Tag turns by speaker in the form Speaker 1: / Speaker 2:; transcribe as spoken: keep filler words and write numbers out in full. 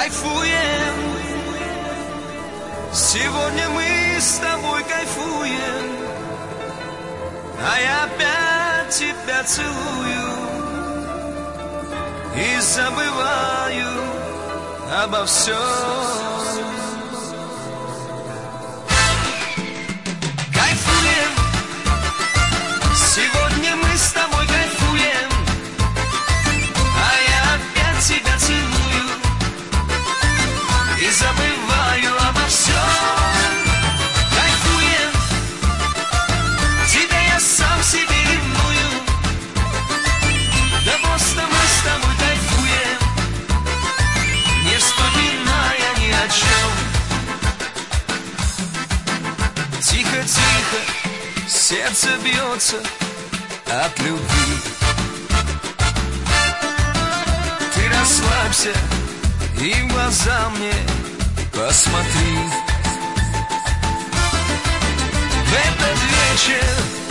Speaker 1: Кайфуем, сегодня мы с тобой кайфуем, а я опять тебя целую и забываю обо всем. Кайфуем, сегодня мы с тобой кайфуем, а я опять тебя целую и забываю обо всем. Кайфуем, тебя я сам себе ревную, да просто мы с тобой кайфуем, не вспоминая ни о чем. Тихо-тихо сердце бьется от любви. Ты расслабься и в глаза мне посмотри. В этот вечер